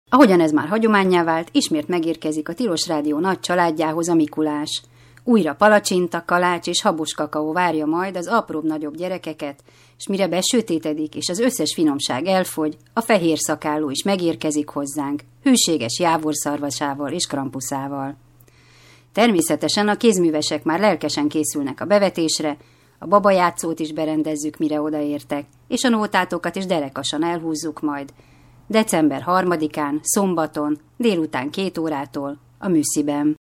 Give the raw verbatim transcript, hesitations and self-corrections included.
Ahogyan ez már hagyománnyá vált, ismét megérkezik a Tilos Rádió nagy családjához a Mikulás. Újra palacsinta, kalács és habos kakaó várja majd az apróbb-nagyobb gyerekeket, és mire besötétedik, és az összes finomság elfogy, a fehér szakálló is megérkezik hozzánk, hűséges jávorszarvasával és krampuszával. Természetesen a kézművesek már lelkesen készülnek a bevetésre, a babajátszót is berendezzük, mire odaértek, és a nótátokat is derekasan elhúzzuk majd. december harmadikán, szombaton, délután két órától a Műsziben.